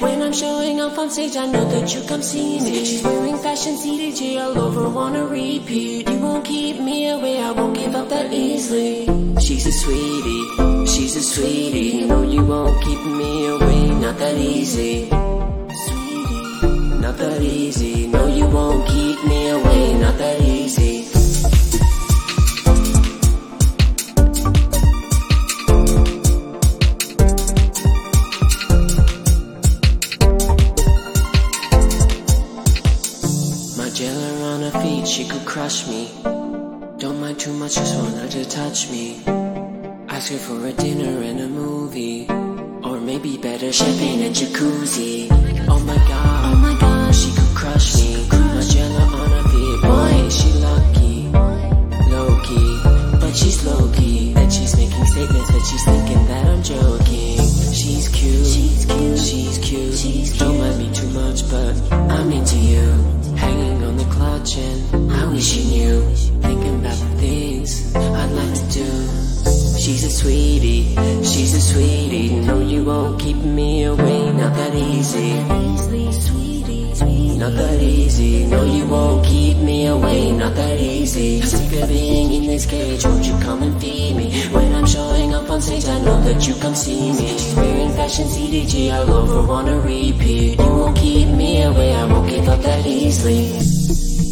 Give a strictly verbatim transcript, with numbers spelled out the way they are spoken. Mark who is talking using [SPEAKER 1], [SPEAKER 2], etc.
[SPEAKER 1] When I'm showing up on stage, I know that you come see me. She's wearing fashion C D G all over, wanna repeat. You won't keep me away, I won't give up that easily. She's a sweetie, she's a sweetie. No, you won't keep me away, not that easy. Sweetie, not that easy. No, you won't keep me away, not that easy. Jelly on her feet, she could crush me. Don't mind too much, just want her to touch me. Ask her for a dinner and a movie, or maybe better, champagne and jacuzzi. Oh my god, oh my god, she could crush me. My jelly on her feet, boy, is she lucky. Low-key, but she's low-key. That she's making statements, but she's thinking that I'm joking. She's cute, she's cute, she's cute. She's cute. Don't mind me too much, but I'm into you. Hanging on the clutch and I wish you knew. Thinking about the things I'd like to do. She's a sweetie, she's a sweetie. No, you won't keep me away, not that easy. Not that easy. No, you won't keep me away, not that easy. Sick of being in this cage, won't you come and feed me? When I'm showing up on stage, I know that you come see me. She's wearing fashion C D G all over, wanna repeat. You won't keep me away, I won't give up that easily.